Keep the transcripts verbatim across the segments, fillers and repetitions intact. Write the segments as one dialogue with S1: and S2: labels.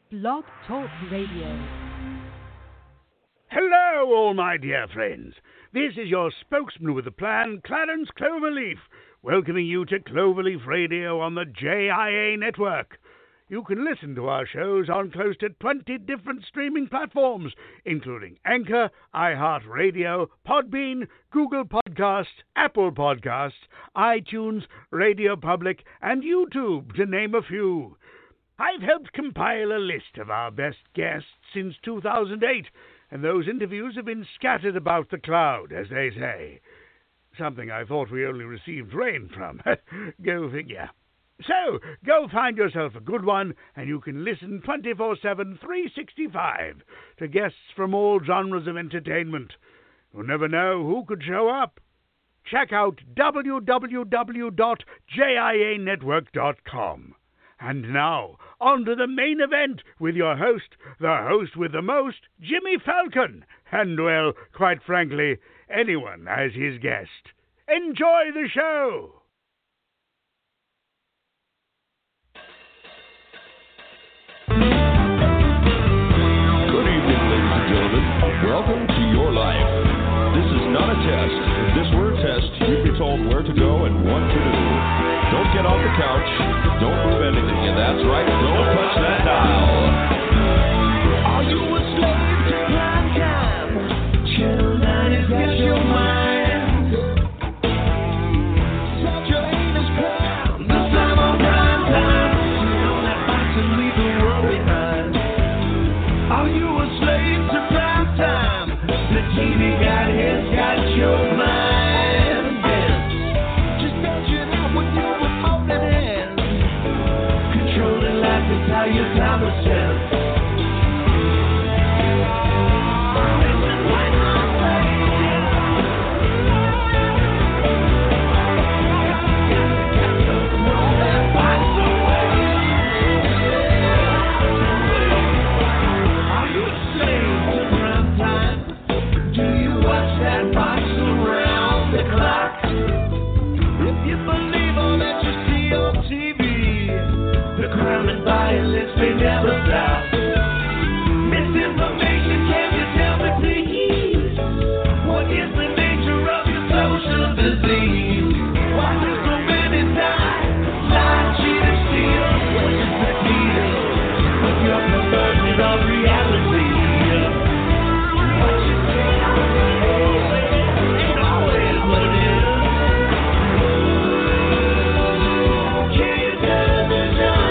S1: Blog Talk Radio.
S2: Hello, all my dear friends. This is your spokesman with a plan, Clarence Cloverleaf, welcoming you to Cloverleaf Radio on the J I A network. You can listen to our shows on close to twenty different streaming platforms, including Anchor, iHeartRadio, Podbean, Google Podcasts, Apple Podcasts, iTunes, Radio Public, and YouTube, to name a few. I've helped compile a list of our best guests since two thousand eight, and those interviews have been scattered about the cloud, as they say. Something I thought we only received rain from. Go figure. So, go find yourself a good one, and you can listen twenty-four seven, three sixty-five to guests from all genres of entertainment. You'll never know who could show up. Check out w w w dot j i a network dot com. And now, on to the main event with your host, the host with the most, Jimmy Falcon. And, well, quite frankly, anyone as his guest. Enjoy the show!
S3: Good evening, ladies and gentlemen. Welcome to your life. This is not a test. If this were a test, you'd be told where to go and what to do. Don't get off the couch. Don't move anything. And that's right, don't touch that dial. Are you a slave to prime time? Channel nine has got your mind. Set your anus proud. The time on prime time. Sit on that box and leave the world behind. Are you a slave to prime time? The T V guide has got your mind. How your time was spent. Are you a slave to prime time? Do you watch that box around the clock? If you believe all that you see on T V, the crime and violence may never stop. Misinformation, can you tell me please? What is the nature of your social disease? Why do so many die? Lie, cheat, and steal. What is the deal with your perversion of reality? What you say ain't always what it is. Can you tell me now?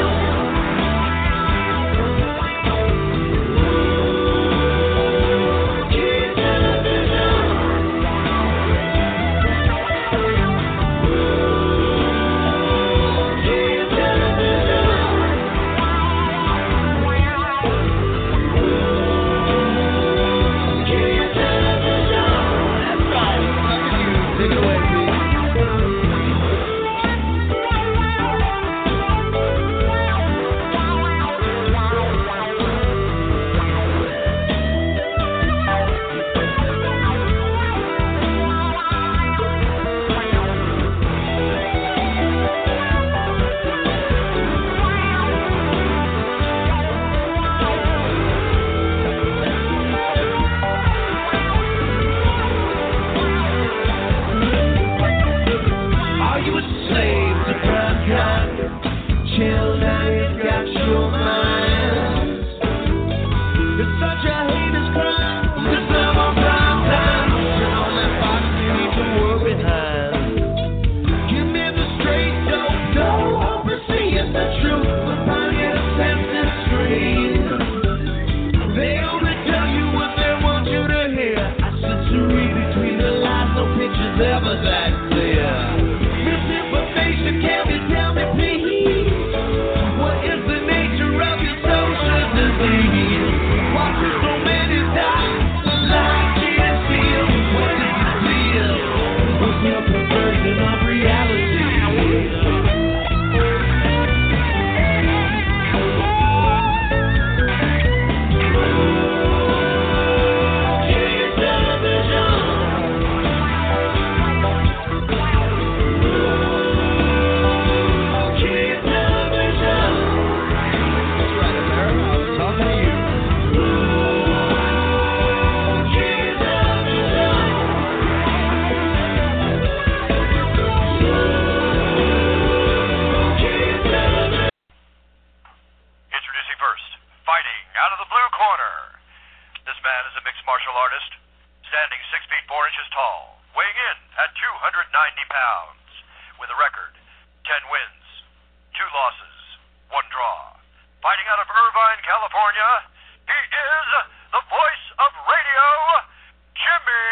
S4: downs. With a record, ten wins, two losses, one draw. Fighting out of Irvine, California, he is the voice of radio, Jimmy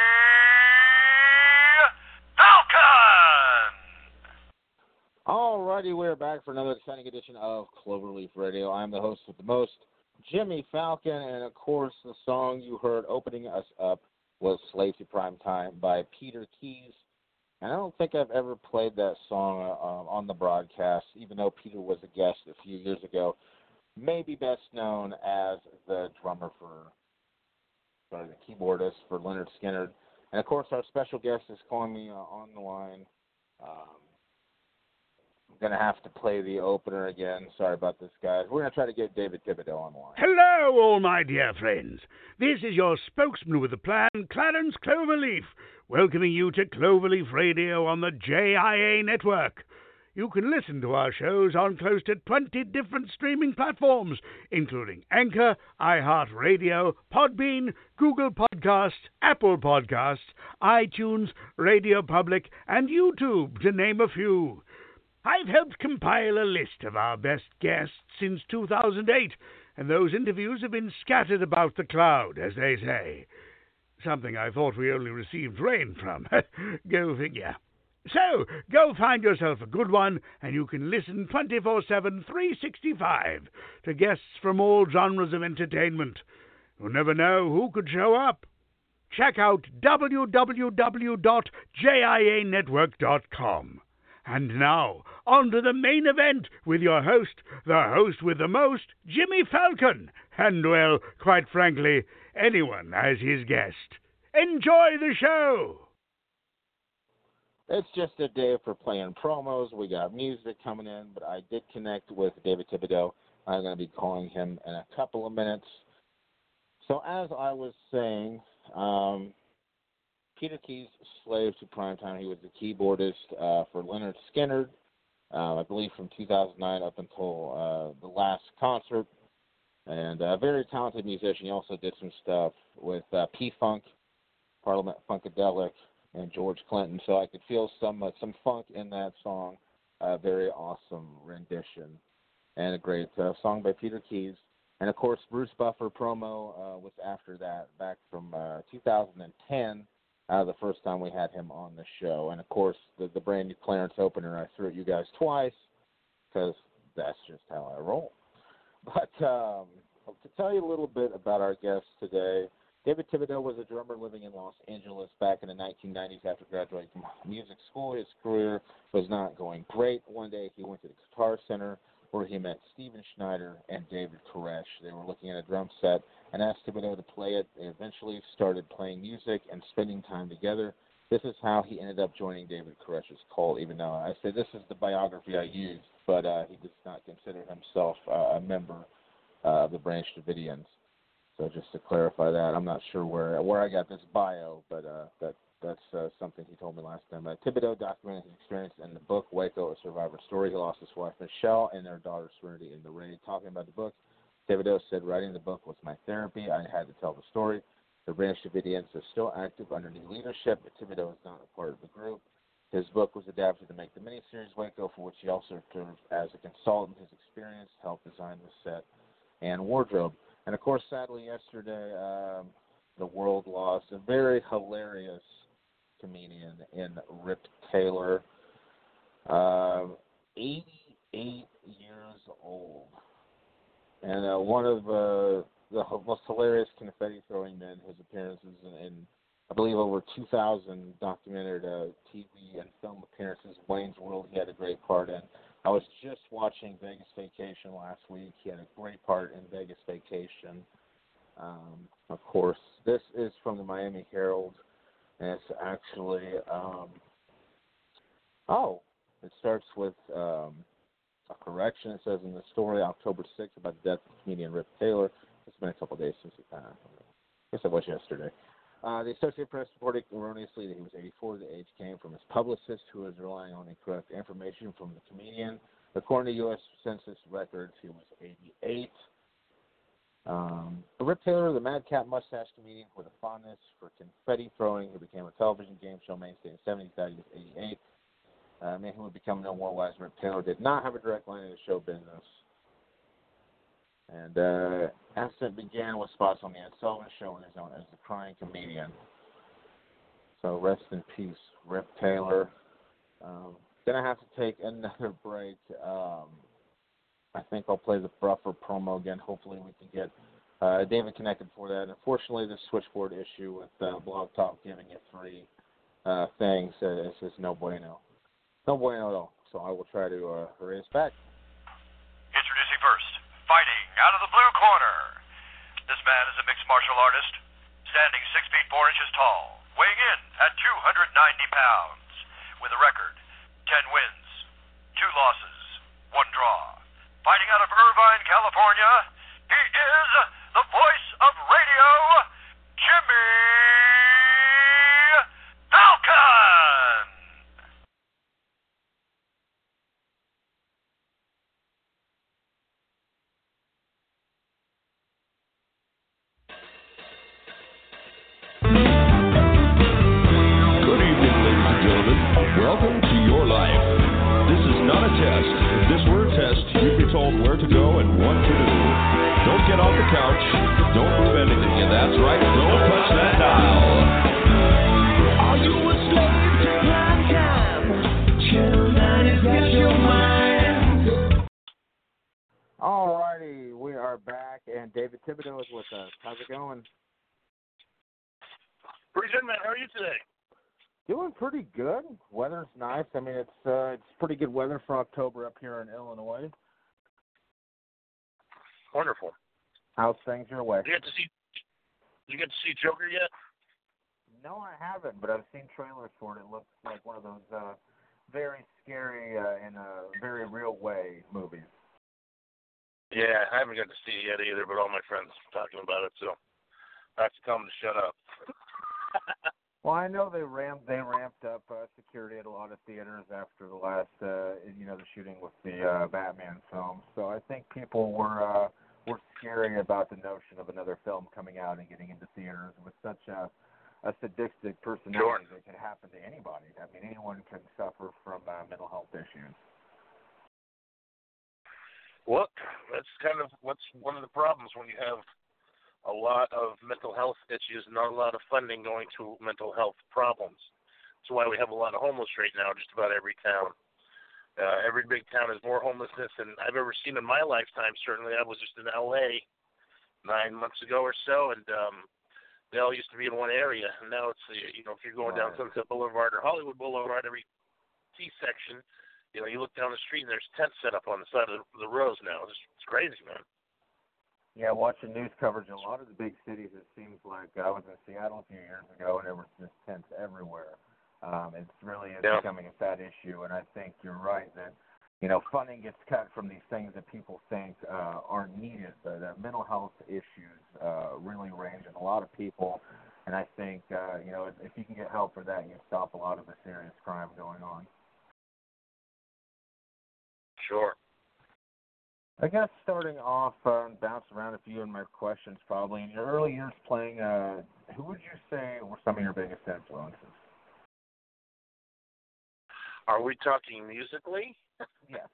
S4: Falcon!
S5: Alrighty, we're back for another exciting edition of Cloverleaf Radio. I'm the host with the most, Jimmy Falcon, and of course the song you heard opening us up was Slave to Prime Time by Peter Keys. And I don't think I've ever played that song uh, on the broadcast, even though Peter was a guest a few years ago. Maybe best known as the drummer for, sorry, the keyboardist for Lynyrd Skynyrd. And of course our special guest is calling me uh, on the line. Um, I'm going to have to play the opener again. Sorry about this, guys. We're going to try to get David Thibodeau on the line.
S2: Hello, all my dear friends. This is your spokesman with the plan, Clarence Cloverleaf, welcoming you to Cloverleaf Radio on the J I A network. You can listen to our shows on close to twenty different streaming platforms, including Anchor, iHeartRadio, Podbean, Google Podcasts, Apple Podcasts, iTunes, Radio Public, and YouTube, to name a few. I've helped compile a list of our best guests since two thousand eight, and those interviews have been scattered about the cloud, as they say. Something I thought we only received rain from. Go figure. So, go find yourself a good one, and you can listen twenty-four seven, three sixty-five to guests from all genres of entertainment. You'll never know who could show up. Check out w w w dot j i a network dot com. And now, on to the main event with your host, the host with the most, Jimmy Falcon, and, well, quite frankly, anyone as his guest. Enjoy the show!
S5: It's just a day for playing promos. We got music coming in, but I did connect with David Thibodeau. I'm going to be calling him in a couple of minutes. So as I was saying, um, Peter Keys, Slave to Primetime. He was the keyboardist uh, for Lynyrd Skynyrd, uh, I believe from two thousand nine up until uh, the last concert. And a very talented musician. He also did some stuff with uh, P-Funk, Parliament Funkadelic, and George Clinton. So I could feel some uh, some funk in that song. A very awesome rendition. And a great uh, song by Peter Keys. And, of course, Bruce Buffer promo uh, was after that, back from uh, two thousand ten. Uh, the first time we had him on the show. And, of course, the, the brand new Clarence opener, I threw at you guys twice because that's just how I roll. But um, to tell you a little bit about our guest today, David Thibodeau was a drummer living in Los Angeles back in the nineteen nineties after graduating from music school. His career was not going great. One day he went to the Guitar Center where he met Steven Schneider and David Koresh. They were looking at a drum set and asked Thibodeau to play it. They eventually started playing music and spending time together. This is how he ended up joining David Koresh's cult, even though I say this is the biography I used, but uh, he does not consider himself uh, a member uh, of the Branch Davidians. So just to clarify that, I'm not sure where where I got this bio, but uh, that that's uh, something he told me last time. Uh, Thibodeau documented his experience in the book Waco, A Survivor Story. He lost his wife Michelle and their daughter Serenity in the raid. Talking about the book, Thibodeau said, "Writing the book was my therapy. I had to tell the story. The Branch Davidians are still active under new leadership, but Thibodeau is not a part of the group. His book was adapted to make the miniseries Waco, for which he also served as a consultant. His experience helped design the set and wardrobe." And, of course, sadly, yesterday, um, the world lost a very hilarious comedian in Rip Taylor, uh, eighty-eight years old. And uh, one of uh, the most hilarious confetti-throwing men, his appearances in, in I believe, over two thousand documented uh, T V and film appearances. Wayne's World, he had a great part in. I was just watching Vegas Vacation last week. He had a great part in Vegas Vacation. Um, of course, this is from the Miami Herald, and it's actually, um, oh, it starts with um, a correction. It says in the story, October sixth, about the death of comedian Rip Taylor. It's been a couple of days since it passed. I guess it was yesterday. Uh, the Associated Press reported erroneously that he was eighty-four. The age came from his publicist, who was relying on incorrect information from the comedian. According to U S Census records, he was eighty-eight. Um, Rip Taylor, the madcap mustache comedian with a fondness for confetti throwing, who became a television game show mainstay in the seventies, died he was eighty-eight. uh, man who would become known worldwide as Rip Taylor, did not have a direct line into show business. And uh, Ascent began with spots on the Ed Sullivan Show on his own as a crying comedian. So rest in peace, Rip Taylor. Um, gonna have to take another break. Um, I think I'll play the Buffer promo again. Hopefully we can get uh, David connected for that. Unfortunately, the switchboard issue with uh, Blog Talk giving it free uh, things uh, is just no bueno. No bueno at all. So I will try to uh, hurry us back.
S4: Introducing first, fighting out of the blue corner. This man is a mixed martial artist, standing six feet four inches tall, weighing in at two hundred ninety pounds, with a record, ten wins, two losses, one draw. Fighting out of Irvine, California, he is the voice of radio, Jimmy Falcon!
S3: Good evening, ladies and gentlemen. Welcome to your life. This is not a test. If this were a test, you'd be told where to go and what to do. Don't get off the couch. Don't move anything. And that's right, don't touch that dial.
S6: Are you a slave to prime time? Channel nine has got your mind.
S5: Alrighty, we are back, and David Thibodeau is with us. How's it going?
S7: Pretty good, man. How are you today?
S5: Doing pretty good. Weather's nice. I mean, it's uh, it's pretty good weather for October up here in Illinois.
S7: Wonderful.
S5: How's things your way?
S7: Did you get to see? Did you get to see Joker yet?
S5: No, I haven't, but I've seen trailers for it. It looks like one of those uh, very scary uh, in a very real way movies.
S7: Yeah, I haven't got to see it yet either, but all my friends are talking about it, so I have to tell them to shut up.
S5: Well, I know they ramped they ramped up uh, security at a lot of theaters after the last, uh, you know, the shooting with the uh, Batman film. So I think people were uh, were scary about the notion of another film coming out and getting into theaters with such a, a sadistic personality
S7: Sure.
S5: that can happen to anybody. I mean, anyone can suffer from uh, mental health issues.
S7: Well, that's kind of what's one of the problems when you have a lot of mental health issues and not a lot of funding going to mental health problems. That's why we have a lot of homeless right now, just about every town. Uh, every big town has more homelessness than I've ever seen in my lifetime, certainly. I was just in L A nine months ago or so, and um, they all used to be in one area. And now it's, you know, if you're going down Sunset Boulevard or Hollywood Boulevard, every T-section, you know, you look down the street and there's tents set up on the side of the, the rows now. It's, it's crazy, man.
S5: Yeah, watching news coverage in a lot of the big cities, it seems like I was in Seattle a few years ago, and there was just tents everywhere. Um, it's really is
S7: yeah.
S5: becoming a sad issue, and I think you're right that, you know, funding gets cut from these things that people think uh, aren't needed. But uh, mental health issues uh, really range in a lot of people, and I think, uh, you know, if, if you can get help for that, you stop a lot of the serious crime going on.
S7: Sure.
S5: I guess starting off, uh, and bounce around a few of my questions probably. In your early years playing, uh, who would you say were some of your biggest influences?
S7: Are we talking musically?
S5: Yes.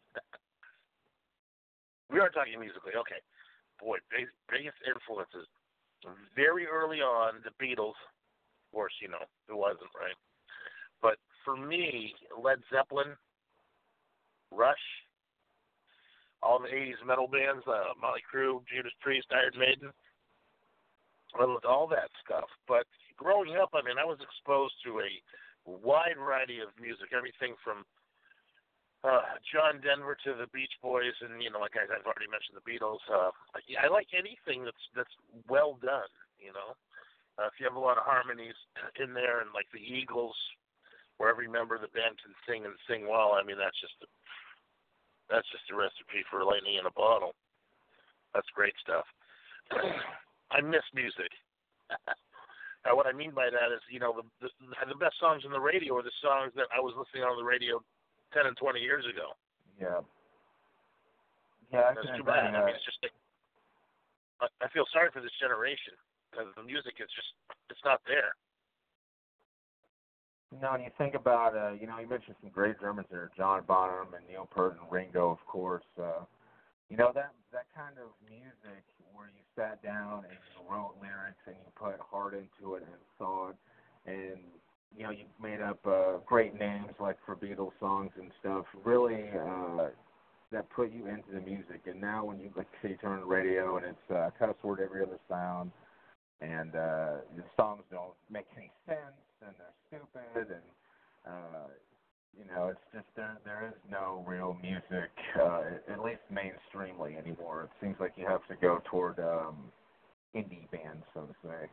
S7: We are talking musically. Okay. Boy, big, biggest influences. Very early on, the Beatles. Of course, you know, who wasn't, right? But for me, Led Zeppelin, Rush, all the eighties metal bands, uh, Motley Crue, Judas Priest, Iron Maiden. I loved all that stuff. But growing up, I mean, I was exposed to a wide variety of music, everything from uh, John Denver to the Beach Boys, and, you know, like I, I've already mentioned, the Beatles. Uh, I like anything that's that's well done, you know. Uh, if you have a lot of harmonies in there, and like the Eagles, where every member of the band can sing and sing well, I mean, that's just a That's just a recipe for lightning in a bottle. That's great stuff. I miss music. Now, what I mean by that is, you know, the, the the best songs on the radio are the songs that I was listening on the radio ten and twenty years ago.
S5: Yeah. Yeah, I
S7: That's
S5: can
S7: too
S5: agree,
S7: bad.
S5: uh,
S7: I mean, it's just, I, I feel sorry for this generation because the music is just, it's not there.
S5: You know, and you think about, uh, you know, you mentioned some great drummers there, John Bonham and Neil Peart and Ringo, of course. Uh, you know, that that kind of music where you sat down and you wrote lyrics and you put heart into it and thought, and, you know, you made up uh, great names like for Beatles songs and stuff, really uh, that put you into the music. And now when you, like, say, you turn on the radio and it's uh, cuss word every other sound, and uh, the songs don't make any sense, and they're stupid, and uh, you know, it's just there. There is no real music, uh, at least mainstreamly anymore. It seems like you have to go toward um, indie bands, so to say.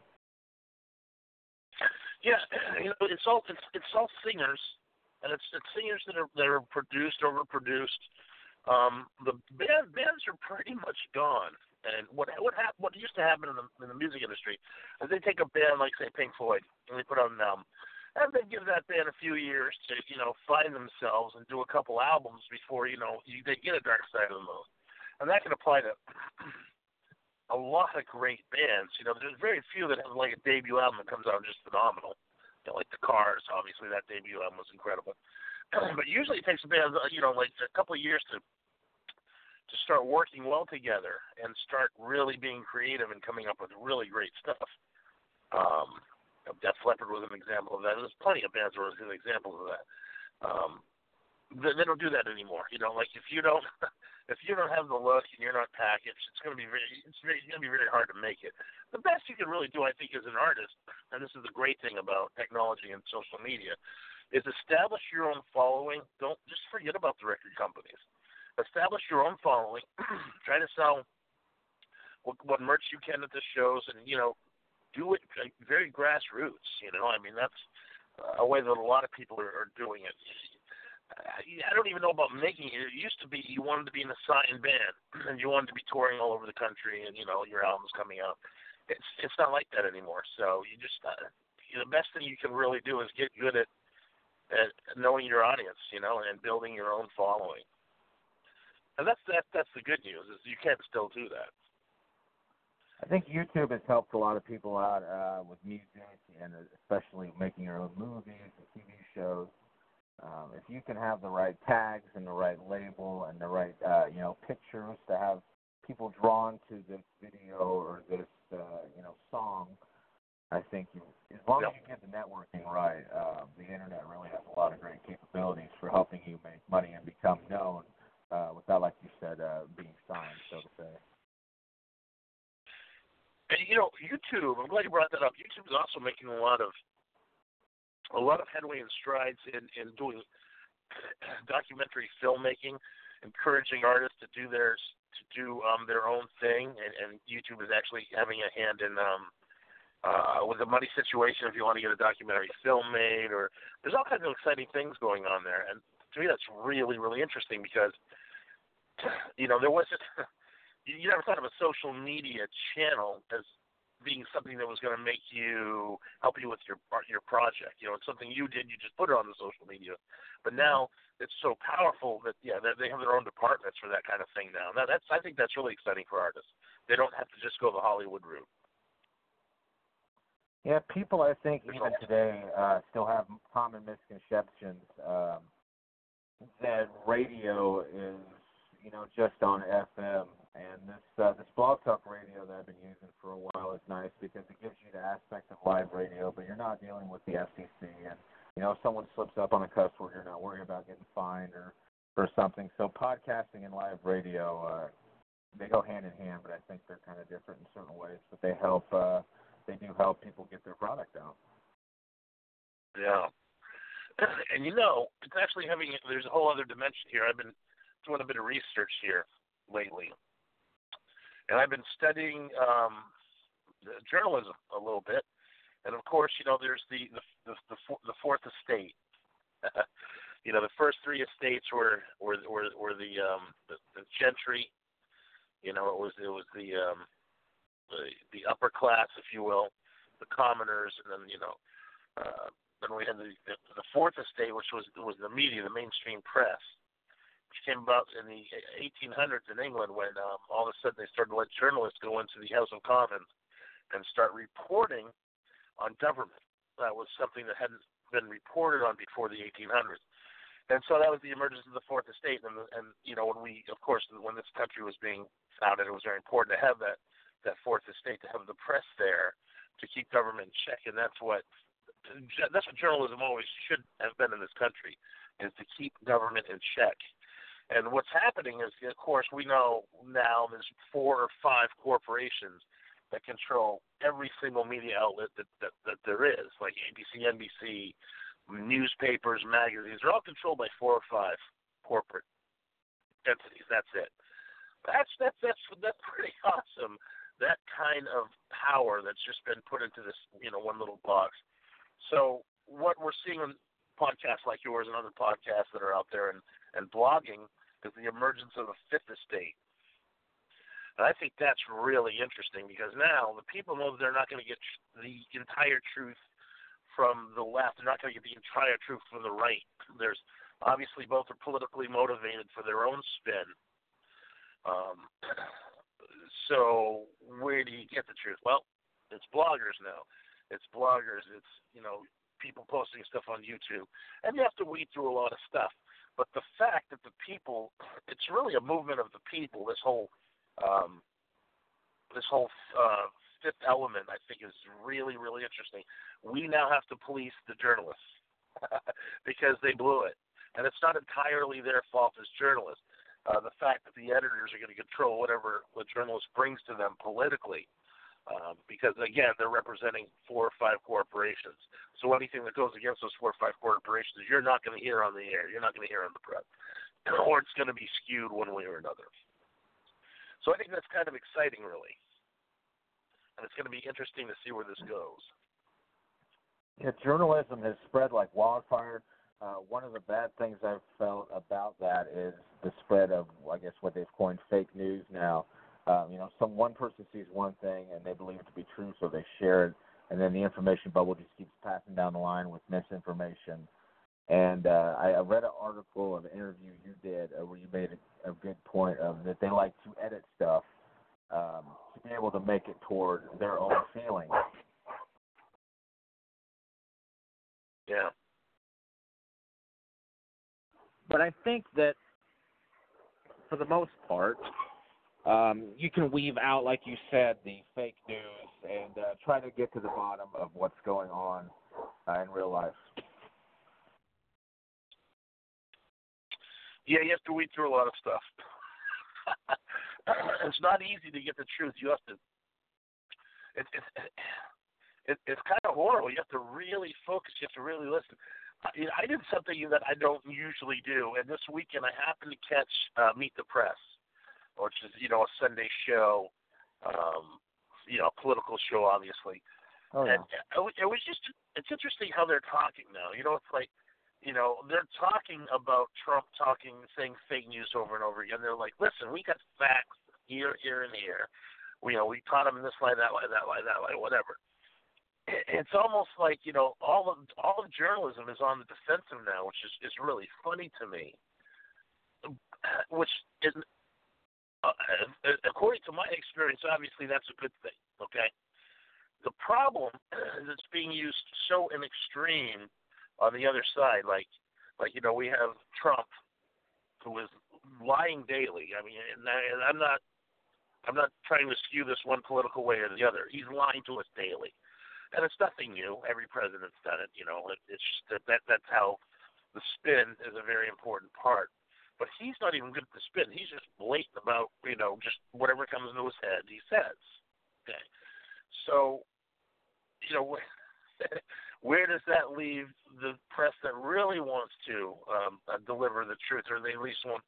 S7: Yeah, you know, it's all it's, it's all singers, and it's it's singers that are that are produced, overproduced. Um, the band, bands are pretty much gone. And what what hap- what used to happen in the in the music industry is they take a band like, say, Pink Floyd, and they put out an album, and they give that band a few years to, you know, find themselves and do a couple albums before, you know, you, they get a Dark Side of the Moon. And that can apply to a lot of great bands. You know, there's very few that have like a debut album that comes out just phenomenal. You know, like the Cars, obviously that debut album was incredible. But usually it takes a band, you know, like a couple of years to to start working well together and start really being creative and coming up with really great stuff. Um, Def Leppard was an example of that. There's plenty of bands that were examples of that. Um, they, they don't do that anymore. You know, like if you don't, if you don't have the look and you're not packaged, it's going to be very, it's very, it's going to be very hard to make it. The best you can really do, I think, as an artist, and this is the great thing about technology and social media, is establish your own following. Don't just forget about the record companies. Establish your own following. Try to sell what, what merch you can at the shows, and, you know, do it very grassroots. You know, I mean, that's a way that a lot of people are, are doing it. I don't even know about making it. It used to be you wanted to be in a signed band, and you wanted to be touring all over the country, and, you know, your album's coming out. It's it's not like that anymore. So you just uh, the best thing you can really do is get good at at knowing your audience, you know, and building your own following. And that's that. That's the good news is you can still do that.
S5: I think YouTube has helped a lot of people out uh, with music, and especially making your own movies and T V shows. Um, if you can have the right tags and the right label and the right, uh, you know, pictures to have people drawn to this video or this, uh, you know, song, I think you, as long yep. as you get the networking right, uh, the internet really has a lot of great capabilities for helping you make money and become known. Uh, without, like you said, uh, being signed, so to say.
S7: And, you know, YouTube, I'm glad you brought that up. YouTube is also making a lot of a lot of headway and strides in, in doing documentary filmmaking, encouraging artists to do their to do um, their own thing, and, and YouTube is actually having a hand in um, uh, with the money situation if you want to get a documentary film made, or there's all kinds of exciting things going on there, and to me that's really, really interesting because, you know, there wasn't, you never thought of a social media channel as being something that was going to make you, help you with your your project. You know, it's something you did, you just put it on the social media. But now it's so powerful that, yeah, they have their own departments for that kind of thing now. Now that's, I think that's really exciting for artists. They don't have to just go the Hollywood route.
S5: Yeah, people, I think, even today uh, still have common misconceptions um, that radio is, you know, just on F M. And this uh, this blog talk radio that I've been using for a while is nice because it gives you the aspect of live radio, but you're not dealing with the F C C. And, you know, if someone slips up on a cuss word, you're not worried about getting fined or, or something. So podcasting and live radio, uh, they go hand in hand, but I think they're kind of different in certain ways. But they help, uh, they do help people get their product out.
S7: Yeah. And, you know, it's actually having, there's a whole other dimension here. I've been doing a bit of research here lately. And I've been studying um, journalism a little bit. And, of course, you know, there's the the, the, the, the fourth estate. You know, the first three estates were were were, were the, um, the the gentry. You know, it was it was the, um, the the upper class, if you will, the commoners, and then, you know, uh, then we had the, the the fourth estate, which was was the media, the mainstream press, which came about in the eighteen hundreds in England when um, all of a sudden they started to let journalists go into the House of Commons and start reporting on government. That was something that hadn't been reported on before the eighteen hundreds. And so that was the emergence of the Fourth Estate. And, and you know, when we, of course, when this country was being founded, it was very important to have that, that Fourth Estate, to have the press there to keep government in check. And that's what that's what journalism always should have been in this country, is to keep government in check. And what's happening is, of course, we know now there's four or five corporations that control every single media outlet that, that, that there is, like A B C, N B C, newspapers, magazines. They're all controlled by four or five corporate entities. That's it. That's that's that's that's pretty awesome. That kind of power that's just been put into this, you know, one little box. So what we're seeing on podcasts like yours and other podcasts that are out there and, and blogging is the emergence of a fifth estate. And I think that's really interesting, because now the people know that they're not going to get the entire truth from the left. They're not going to get the entire truth from the right. There's obviously both are politically motivated for their own spin. Um, so where do you get the truth? Well, it's bloggers now. It's bloggers. It's, you know, people posting stuff on YouTube. And you have to weed through a lot of stuff. But the fact that the people, it's really a movement of the people, this whole um, this whole uh, fifth element, I think, is really, really interesting. We now have to police the journalists because they blew it. And it's not entirely their fault as journalists. Uh, the fact that the editors are going to control whatever the journalist brings to them politically, um, because, again, they're representing four or five corporations. So anything that goes against those four or five corporations, you're not going to hear on the air. You're not going to hear on the press. Or it's going to be skewed one way or another. So I think that's kind of exciting, really. And it's going to be interesting to see where this goes.
S5: Yeah, journalism has spread like wildfire. Uh, one of the bad things I've felt about that is the spread of, I guess, what they've coined fake news now. Um, you know, some one person sees one thing and they believe it to be true, so they share it, and then the information bubble just keeps passing down the line with misinformation. And uh, I, I read an article of an interview you did uh, where you made a, a good point of that they like to edit stuff um, to be able to make it toward their own feelings.
S7: Yeah.
S5: But I think that, for the most part, um, you can weave out, like you said, the fake news and uh, try to get to the bottom of what's going on uh, in real life.
S7: Yeah, you have to weed through a lot of stuff. It's not easy to get the truth. You have to. It, it, it, it's kind of horrible. You have to really focus. You have to really listen. I, I did something that I don't usually do, and this weekend I happened to catch uh, Meet the Press, which is, you know, a Sunday show, um, you know, a political show, obviously.
S5: Oh, yeah.
S7: And it, it was just, it's interesting how they're talking now. You know, it's like, you know, they're talking about Trump talking, saying fake news over and over again. They're like, listen, we got facts here, here, and here. We, you know, we caught him in this lie, that lie, that lie, that lie, whatever. It's almost like, you know, all of all of journalism is on the defensive now, which is, is really funny to me. Which is, uh, according to my experience, obviously that's a good thing. Okay. The problem is it's being used so in extreme on the other side, like, like you know, we have Trump, who is lying daily. I mean, and, I, and I'm not, I'm not trying to skew this one political way or the other. He's lying to us daily, and it's nothing new. Every president's done it. You know, it, it's just that, that that's how the spin is a very important part. But he's not even good at the spin. He's just blatant about, you know, just whatever comes into his head, he says. Okay, so, you know. Where does that leave the press that really wants to um, uh, deliver the truth, or they at least want,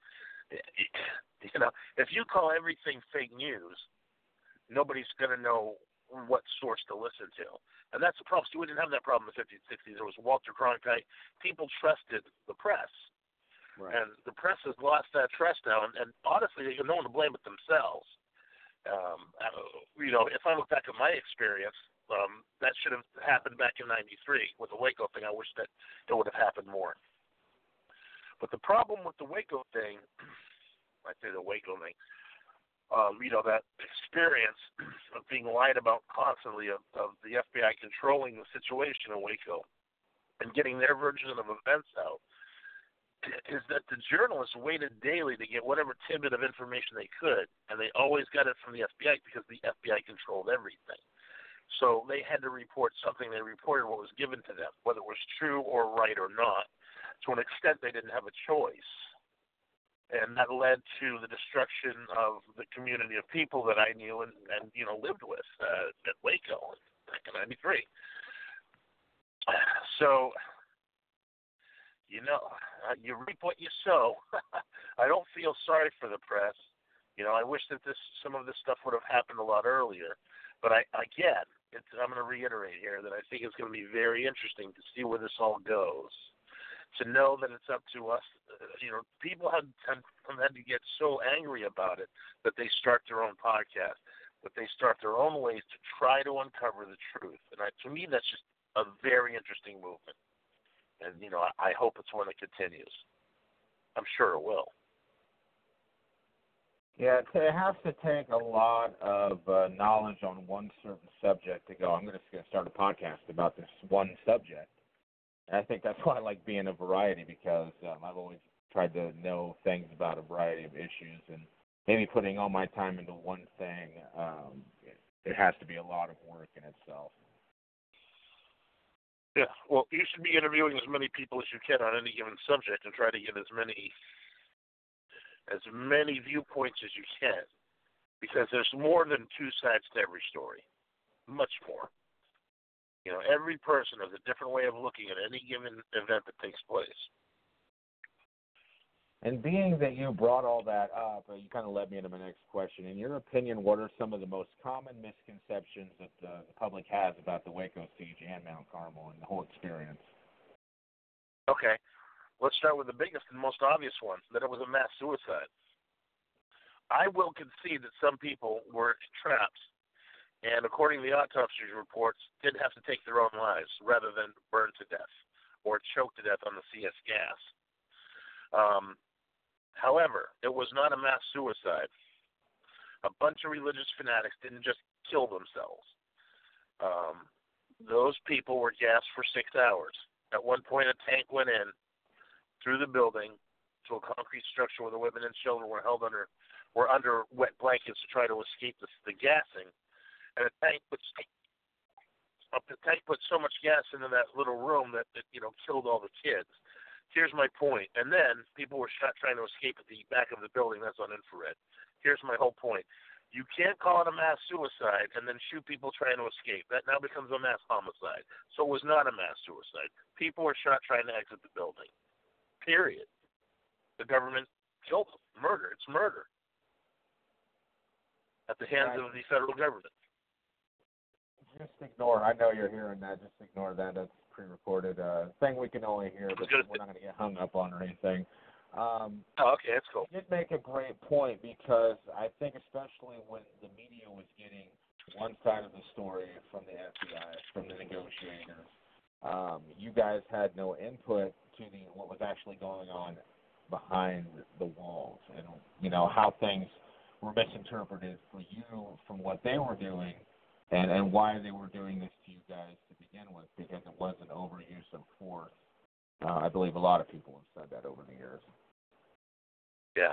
S7: you know, if you call everything fake news, nobody's going to know what source to listen to. And that's the problem. So we didn't have that problem in the fifties and sixties. There was Walter Cronkite. People trusted the press. Right. And the press has lost that trust now. And, and honestly, no one to blame but themselves. Um, you know, if I look back at my experience, Um, that should have happened back in ninety-three with the Waco thing. I wish that it would have happened more. But the problem with the Waco thing, I say the Waco thing, um, you know, that experience of being lied about constantly, of, of the F B I controlling the situation in Waco, and getting their version of events out is that the journalists waited daily to get whatever tidbit of information they could, and they always got it from the F B I because the F B I controlled everything. So they had to report something. They reported what was given to them, whether it was true or right or not. To an extent, they didn't have a choice. And that led to the destruction of the community of people that I knew and, and you know, lived with uh, at Waco in nineteen ninety-three. So, you know, uh, you reap what you sow. I don't feel sorry for the press. You know, I wish that this some of this stuff would have happened a lot earlier. But I, again, it's, I'm going to reiterate here that I think it's going to be very interesting to see where this all goes. To know that it's up to us, uh, you know, people have, have had to get so angry about it that they start their own podcast, that they start their own ways to try to uncover the truth. And I, to me, that's just a very interesting movement. And, you know, I, I hope it's one that continues. I'm sure it will.
S5: Yeah, it has to take a lot of uh, knowledge on one certain subject to go, I'm going to start a podcast about this one subject. And I think that's why I like being a variety, because um, I've always tried to know things about a variety of issues, and maybe putting all my time into one thing, um, it, it has to be a lot of work in itself.
S7: Yeah, well, you should be interviewing as many people as you can on any given subject and try to get as many as many viewpoints as you can, because there's more than two sides to every story, much more. You know, every person has a different way of looking at any given event that takes place.
S5: And being that you brought all that up, uh, you kind of led me into my next question. In your opinion, what are some of the most common misconceptions that uh, the public has about the Waco siege and Mount Carmel and the whole experience?
S7: Okay, let's start with the biggest and most obvious one, that it was a mass suicide. I will concede that some people were trapped, and according to the autopsy reports, did have to take their own lives rather than burn to death or choke to death on the C S gas. Um, however, it was not a mass suicide. A bunch of religious fanatics didn't just kill themselves. Um, those people were gassed for six hours. At one point, a tank went in through the building to a concrete structure where the women and children were held under were under wet blankets to try to escape the, the gassing. And the tank put the tank put so much gas into that little room that it, you know, killed all the kids. Here's my point. And then people were shot trying to escape at the back of the building. That's on infrared. Here's my whole point. You can't call it a mass suicide and then shoot people trying to escape. That now becomes a mass homicide. So it was not a mass suicide. People were shot trying to exit the building. Period. The government killed them. Murder. It's murder. At the hands right. of the federal government.
S5: Just ignore. I know you're hearing that. Just ignore that. That's pre-recorded. Uh, thing we can only hear, but we're not going to get hung up on or anything. Um,
S7: oh, okay, that's cool.
S5: You did make a great point, because I think especially when the media was getting one side of the story from the F B I, from the negotiators, um, you guys had no input to the what was actually going on behind the walls, and you know how things were misinterpreted for you from what they were doing. And, and why they were doing this to you guys to begin with, because it was an overuse of force. Uh, I believe a lot of people have said that over the years.
S7: Yeah.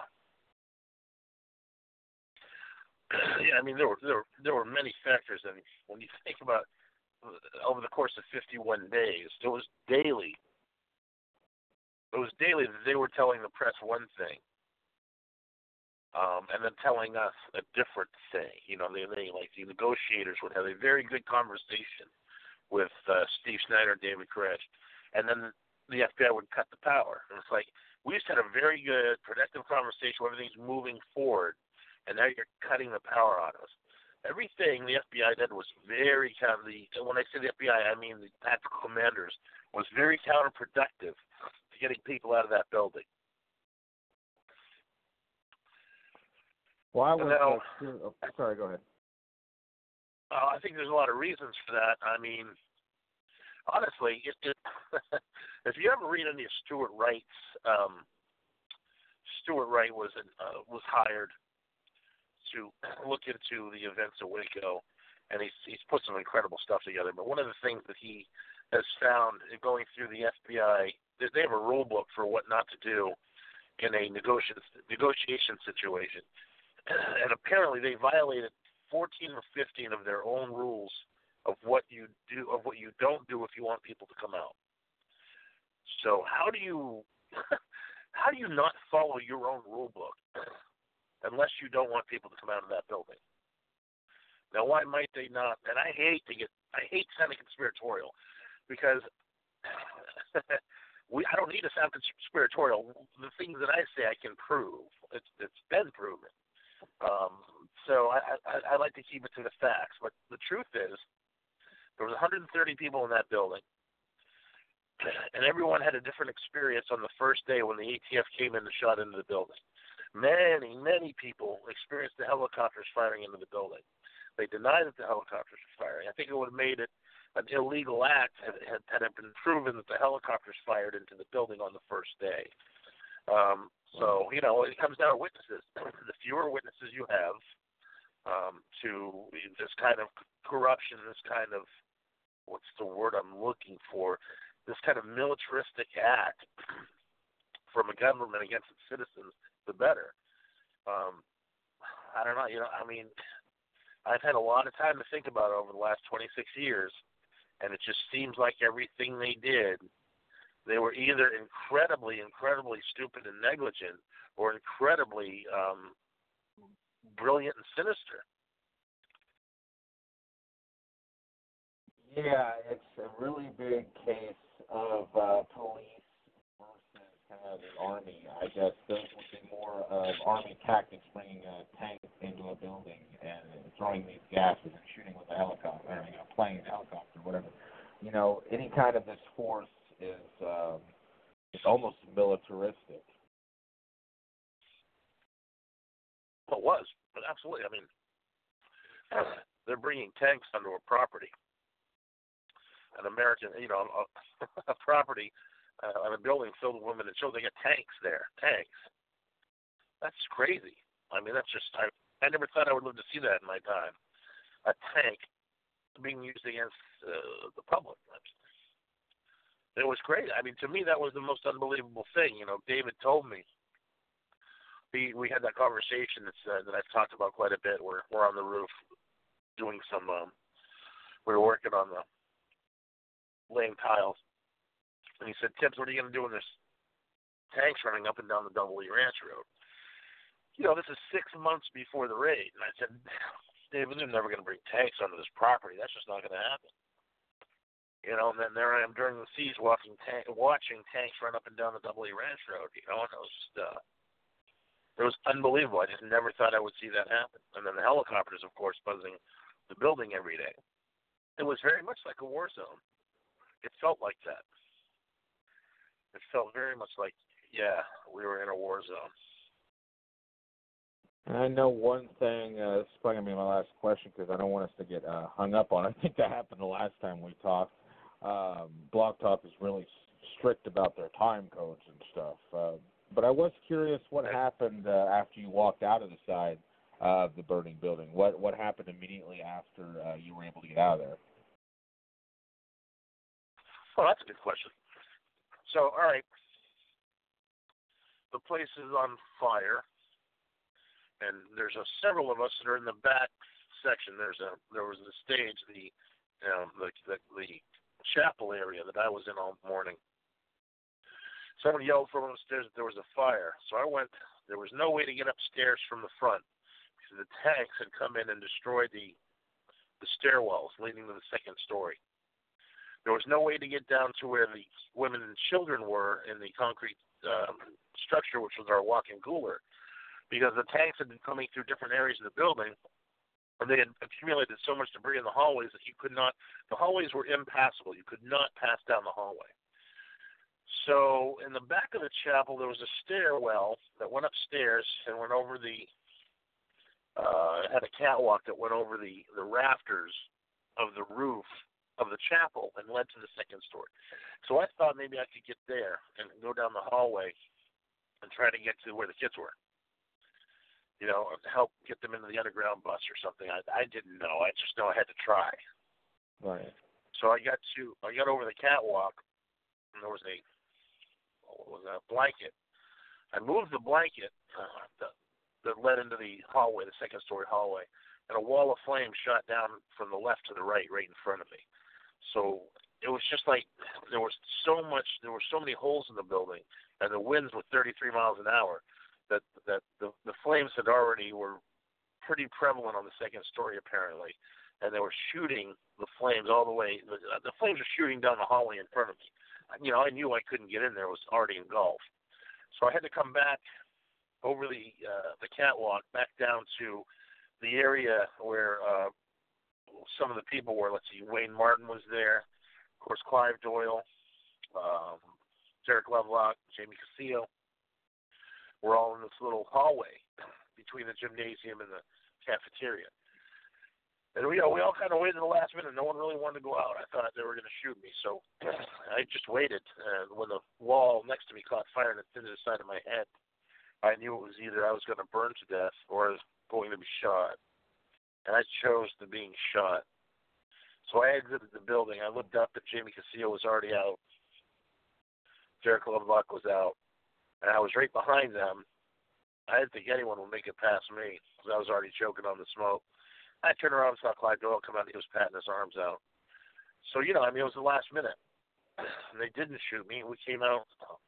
S7: Yeah, I mean, there were there were, there were many factors, and when you think about over the course of fifty-one days, it was daily. It was daily that they were telling the press one thing. Um, and then telling us a different thing. You know, they, they like the negotiators would have a very good conversation with uh, Steve Snyder and David Koresh, and then the F B I would cut the power. And it's like, we just had a very good, productive conversation where everything's moving forward, and now you're cutting the power on us. Everything the F B I did was very kind of the, when I say the F B I, I mean the tactical commanders, was very counterproductive to getting people out of that building.
S5: Well, I was,
S7: now,
S5: uh, oh, sorry, go ahead.
S7: Uh, I think there's a lot of reasons for that. I mean, honestly, it, it, if you ever read any of Stuart Wright's, um, Stuart Wright was uh, was hired to look into the events of Waco, and he's he's put some incredible stuff together. But one of the things that he has found in going through the F B I, they they have a rule book for what not to do in a negotiation negotiation situation, and apparently they violated fourteen or fifteen of their own rules of what you do, of what you don't do if you want people to come out. So how do you how do you not follow your own rule book unless you don't want people to come out of that building? Now, why might they not? And I hate to get I hate sounding conspiratorial because we I don't need to sound conspiratorial. The things that I say I can prove. It's it's been proven. Um, so I, I I like to keep it to the facts. But the truth is, there was one hundred thirty people in that building, and everyone had a different experience on the first day when the A T F came in and shot into the building. Many, many people experienced the helicopters firing into the building. They denied that the helicopters were firing. I think it would have made it an illegal act had, had, had it been proven that the helicopters fired into the building on the first day. Um, so, you know, it comes down to witnesses. The fewer witnesses you have um, to this kind of corruption, this kind of, what's the word I'm looking for, this kind of militaristic act from a government against its citizens, the better. Um, I don't know, you know, I mean, I've had a lot of time to think about it over the last twenty-six years, and it just seems like everything they did, they were either incredibly, incredibly stupid and negligent or incredibly um, brilliant and sinister.
S5: Yeah, it's a really big case of uh, police versus kind of the Army. I guess those would be more of Army tactics, bringing a tank into a building and throwing these gases and shooting with a helicopter, or, you know, playing a helicopter, whatever. You know, any kind of this force is um, it's almost militaristic.
S7: Well, it was, but absolutely. I mean, they're bringing tanks onto a property, an American, you know, a, a property, uh, on a building filled with women and children. They got tanks there, tanks. That's crazy. I mean, that's just, I, I never thought I would live to see that in my time. A tank being used against uh, the public. It was great. I mean, to me, that was the most unbelievable thing. You know, David told me. We, we had that conversation that's, uh, that I've talked about quite a bit. We're, we're on the roof doing some, um, we were working on the laying tiles. And he said, Tibbs, what are you going to do when there's tanks running up and down the Double E Ranch Road? You know, this is six months before the raid. And I said, David, they're never going to bring tanks onto this property. That's just not going to happen. You know, and then there I am during the siege walking tank, watching tanks run up and down the Double E Ranch Road, you know, and it was just, uh, it was unbelievable. I just never thought I would see that happen. And then the helicopters, of course, buzzing the building every day. It was very much like a war zone. It felt like that. It felt very much like, yeah, we were in a war zone.
S5: I know one thing, uh, this is probably going to be my last question because I don't want us to get uh, hung up on it. I think that happened the last time we talked. Um, Blog Talk is really strict about their time codes and stuff. Uh, but I was curious what happened uh, after you walked out of the side of the burning building. What what happened immediately after uh, you were able to get out of there?
S7: Well, that's a good question. So, all right, the place is on fire, and there's a, several of us that are in the back section. There's a there was a stage, the um, the, the the chapel area that I was in all morning. Someone yelled from upstairs that there was a fire, so I went. There was no way to get upstairs from the front because the tanks had come in and destroyed the the stairwells leading to the second story. There was no way to get down to where the women and children were in the concrete um, structure, which was our walk-in cooler, because the tanks had been coming through different areas of the building, and they had accumulated so much debris in the hallways that you could not, the hallways were impassable. You could not pass down the hallway. So in the back of the chapel, there was a stairwell that went upstairs and went over the, uh, had a catwalk that went over the, the rafters of the roof of the chapel and led to the second story. So I thought maybe I could get there and go down the hallway and try to get to where the kids were. you know, help get them into the underground bus or something. I I didn't know. I just know I had to try.
S5: Right.
S7: So I got to I got over the catwalk, and there was a what was that, a blanket. I moved the blanket uh, that, that led into the hallway, the second story hallway, and a wall of flame shot down from the left to the right, right in front of me. So it was just like there was so much, there were so many holes in the building, and the winds were thirty-three miles an hour, that that the, the flames had already were pretty prevalent on the second story apparently, and they were shooting the flames all the way. The, the flames were shooting down the hallway in front of me. You know, I knew I couldn't get in there; it was already engulfed. So I had to come back over the uh, the catwalk back down to the area where uh, some of the people were. Let's see, Wayne Martin was there, of course, Clive Doyle, um, Derek Lovelock, Jamie Casillo. We're all in this little hallway between the gymnasium and the cafeteria. And we, you know, we all kind of waited to the last minute. No one really wanted to go out. I thought they were going to shoot me, so I just waited. And when the wall next to me caught fire and it hit the side of my head, I knew it was either I was going to burn to death or I was going to be shot. And I chose the being shot. So I exited the building. I looked up, and Jamie Casillo was already out. Derek Lovelock was out. And I was right behind them. I didn't think anyone would make it past me because I was already choking on the smoke. I turned around and saw Clive Doyle come out, and he was patting his arms out. So, you know, I mean, it was the last minute. And they didn't shoot me. We came out,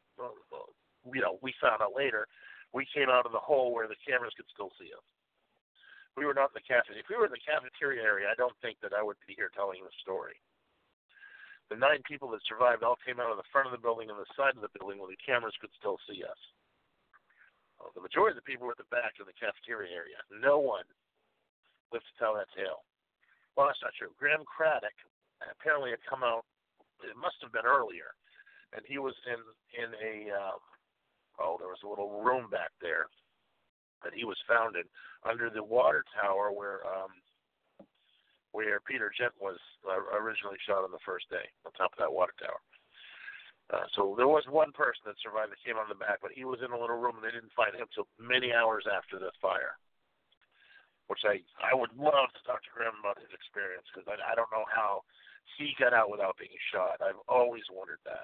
S7: you know, we found out later, we came out of the hole where the cameras could still see us. We were not in the cafeteria. If we were in the cafeteria area, I don't think that I would be here telling the story. The nine people that survived all came out of the front of the building and the side of the building where the cameras could still see us. Well, the majority of the people were at the back of the cafeteria area. No one lived to tell that tale. Well, that's not true. Graham Craddock apparently had come out, it must have been earlier, and he was in, in a, uh, oh, there was a little room back there that he was found in under the water tower where um, where Peter Gent was uh, originally shot on the first day, on top of that water tower. Uh, so there was one person that survived that came on the back, but he was in a little room, and they didn't find him until many hours after the fire, which I, I would love to talk to Graham about his experience, because I, I don't know how he got out without being shot. I've always wondered that.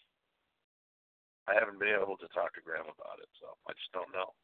S7: I haven't been able to talk to Graham about it, so I just don't know.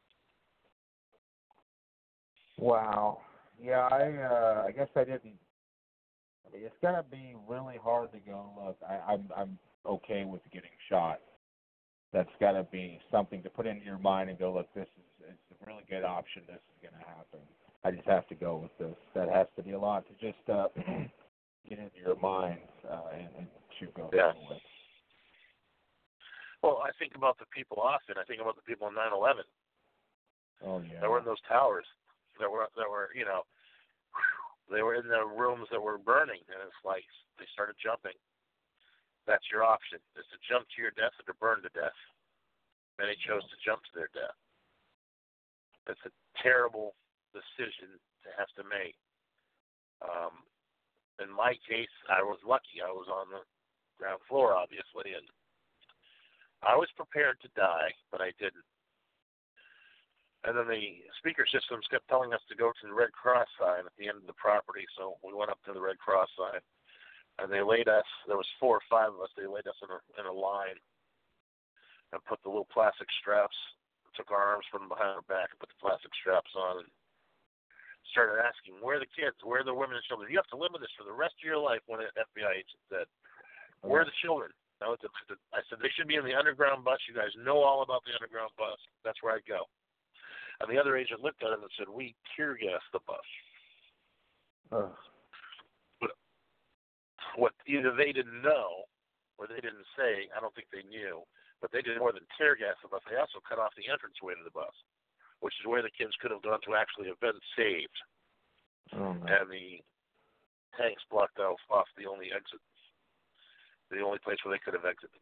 S5: Wow. Yeah, I uh, I guess I didn't. I mean, it's gotta be really hard to go. Look, I, I'm I'm okay with getting shot. That's gotta be something to put into your mind and go, look, this is it's a really good option. This is gonna happen. I just have to go with this. That has to be a lot to just uh, get into your mind uh, and, and to go
S7: yeah.
S5: through with.
S7: Well, I think about the people often. I think about the people in nine eleven.
S5: Oh yeah.
S7: That were in those towers. That were that were you know, they were in the rooms that were burning, and it's like they started jumping. That's your option: is to jump to your death or to burn to death. Many chose to jump to their death. It's a terrible decision to have to make. Um, in my case, I was lucky. I was on the ground floor, obviously, and I was prepared to die, but I didn't. And then the speaker systems kept telling us to go to the Red Cross sign at the end of the property, so we went up to the Red Cross sign, and they laid us, there was four or five of us, they laid us in a, in a line and put the little plastic straps, took our arms from behind our back and put the plastic straps on, and started asking, where are the kids, where are the women and children? You have to live with this for the rest of your life, one F B I agent said. Where are the children? I said, they should be in the underground bus. You guys know all about the underground bus. That's where I'd go. And the other agent looked at him and said, we tear gassed the bus.
S5: Uh.
S7: But what either they didn't know or they didn't say, I don't think they knew, but they did more than tear gas the bus. They also cut off the entranceway to the bus, which is where the kids could have gone to actually have been saved.
S5: Oh,
S7: and the tanks blocked off, off the only exit, the only place where they could have exited.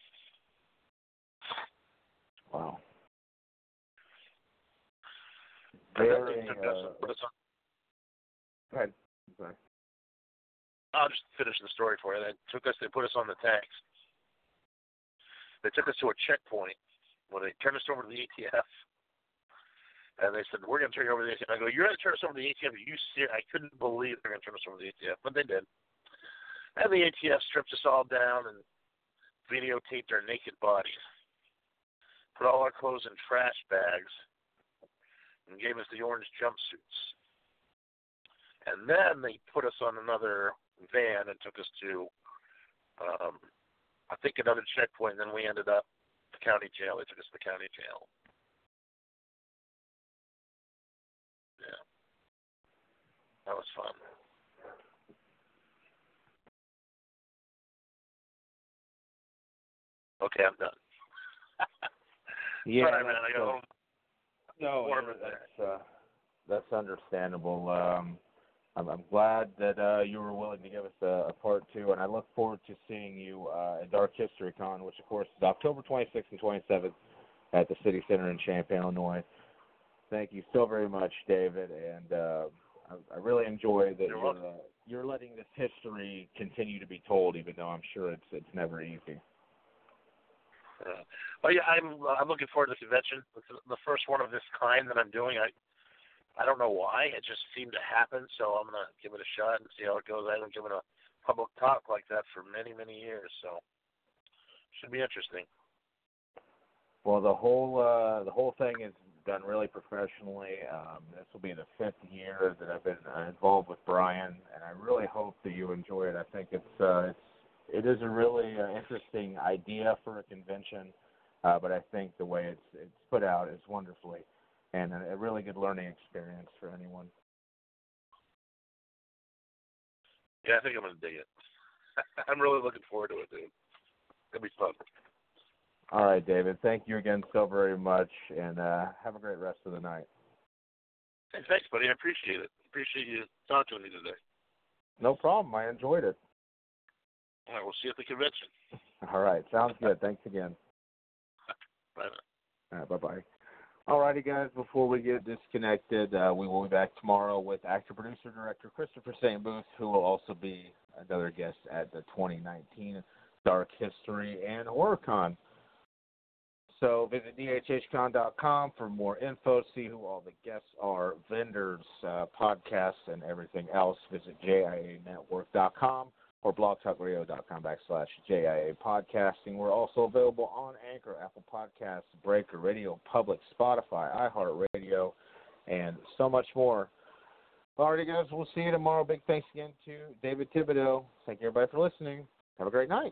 S5: Wow.
S7: Very,
S5: Very,
S7: uh,
S5: uh,
S7: us on,
S5: go ahead. Sorry.
S7: I'll just finish the story for you. They took us. They put us on the tanks. They took us to a checkpoint where they turned us over to the A T F. And they said, we're going to turn you over to the A T F. I go, you're going to turn us over to the A T F? Are you serious? I couldn't believe they're going to turn us over to the A T F, but they did. And the A T F stripped us all down and videotaped our naked bodies, put all our clothes in trash bags, and gave us the orange jumpsuits. And then they put us on another van and took us to, um, I think, another checkpoint, and then we ended up at the county jail. They took us to the county jail. Yeah. That was fun. Okay, I'm done.
S5: Yeah,
S7: Sorry, man. I got a little
S5: no,
S7: warm
S5: yeah,
S7: in there.
S5: that's uh, that's understandable. Um, I'm, I'm glad that uh, you were willing to give us a, a part two, and I look forward to seeing you uh, at Dark History Con, which of course is October twenty-sixth and twenty-seventh at the City Center in Champaign, Illinois. Thank you so very much, David, and uh, I, I really enjoy that
S7: You're
S5: you're,
S7: welcome.
S5: uh, you're letting this history continue to be told, even though I'm sure it's it's never easy.
S7: Uh, oh yeah, I'm I'm looking forward to the convention. It's the first one of this kind that I'm doing. I I don't know why. It just seemed to happen, so I'm gonna give it a shot and see how it goes. I haven't given a public talk like that for many many years, so should be interesting.
S5: Well, the whole uh, the whole thing is done really professionally. Um, this will be the fifth year that I've been uh, involved with Brian, and I really hope that you enjoy it. I think it's uh, it's it is a really uh, interesting idea for a convention, uh, but I think the way it's it's put out is wonderfully, and a, a really good learning experience for anyone.
S7: Yeah, I think I'm gonna dig it. I'm really looking forward to it, dude. It'll be fun.
S5: All right, David. Thank you again so very much, and uh, have a great rest of the night.
S7: Hey, thanks, buddy. I appreciate it. Appreciate you talking to me today.
S5: No problem. I enjoyed it.
S7: All right, we'll see you at the convention.
S5: All right. Sounds good. Thanks again.
S7: Bye now.
S5: All right, bye-bye. All righty, guys, before we get disconnected, uh, we will be back tomorrow with actor, producer, director Christopher Saint Booth, who will also be another guest at the twenty nineteen Dark History and HorrorCon. So visit D H H con dot com for more info, see who all the guests are, vendors, uh, podcasts, and everything else. Visit J I A network dot com or blogtalkradio dot com backslash J I A podcasting. We're also available on Anchor, Apple Podcasts, Breaker, Radio Public, Spotify, iHeartRadio, and so much more. Alrighty, guys, we'll see you tomorrow. Big thanks again to David Thibodeau. Thank you, everybody, for listening. Have a great night.